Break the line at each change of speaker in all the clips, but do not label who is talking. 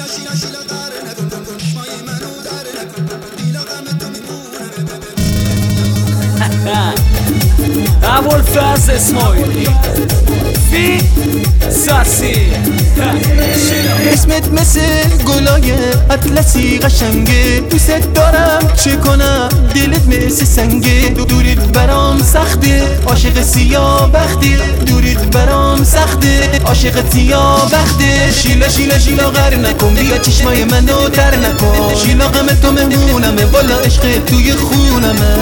ابوالفضل اسماعیلی فی ساسی
اسمت مثل گلای اطلسی قشنگه، دوست دارم چه کنم دلت مثل سنگه. دوریت برام سخته عاشق سیاه بخته، دوریت برام سخته عاشق سیاه بخته. شیلا شیلا شیلا غر نکن، بیا چشمای منو تر نکن. شیلا غم تو مهمونمه، والا عشق توی خونمه.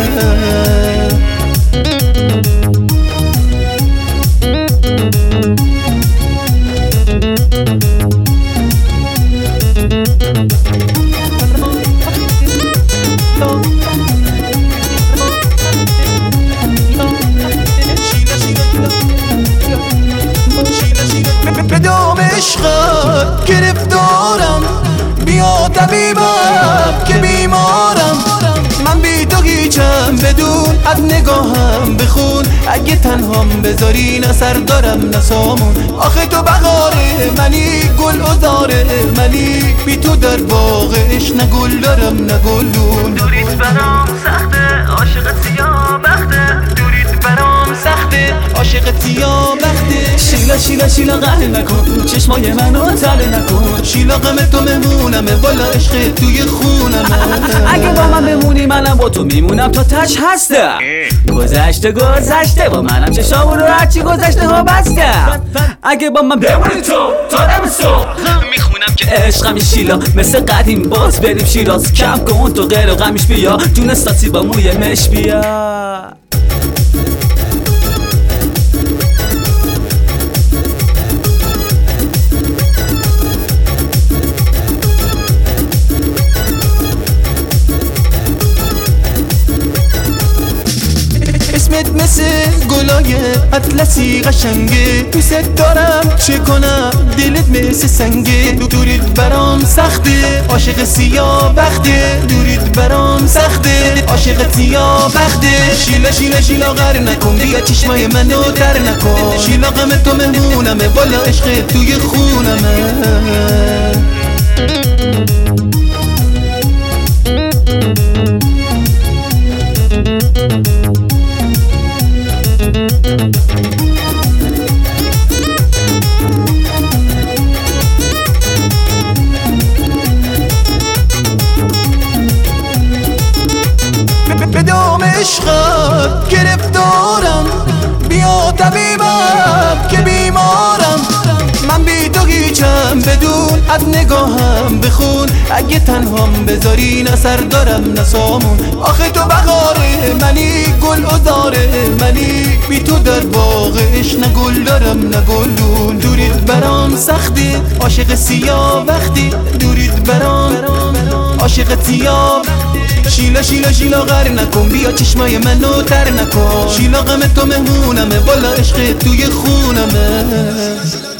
به دام عشقت گرفتارم، بیا طبیبم که بیمارم. من بی تو هیچم، بدون از نگاهم بخون. اگه تنهام بذاری نه سر دارم نه سامون. آخه تو بهاره منی، گل ازاره منی. بی تو در باغش نه گل دارم نه گلون.
دوریت برام سخته عاشق سیاه بخته، دوریت برام سخته
عاشق سیاه بخته.
شیلا شیلا شیلا قهر نکن، چشمای منو تر نکن.
شیلا غم تو مهمونمه، والا عشق توی خونمه.
اگه با من بمونی منم با تو میمونم تا تش هستم. گذشته گذشته با منم چشامون رو هرچی گذشته ها بستم. اگه با من بمونی تو تا دم صبح
میخونم که
عشقمی شیلا مثل قدیم، باز بریم شیراز. کم کن تو غیر و غمیش بیا، جون ساسی با موی مش بیا.
اسمت مثل گلای اطلسی قشنگه، دوست دارم چه کنم دلت مثل سنگه. دوریت برام سخته عاشق سیاه بخته، دوریت برام سخته عاشق سیاه بخته. شیلا شیلا شیلا غر نکن، بیا چشمای منو تر نکن. شیلا غم تو مهمونمه، والا عشق توی خونمه. به دام عشقت گرفتارم، بیا طبیبم که بیمارم. من بی تو هیچم، بدون از نگاهم بخون. اگه تنهام بذاری نه سر دارم نه سامون. آخه تو بهاره منی، گل ازاره منی. بی تو در باغش نه گل دارم نه گلون. دوریت برام سخته عاشق سیاه بختی، دوریت برام عاشق سیاه. شیلا شیلا شیلا غر نکن، بیا چشمای منو تر نکن. شیلا غم تو مهمونمه، والا عشق توی خونمه.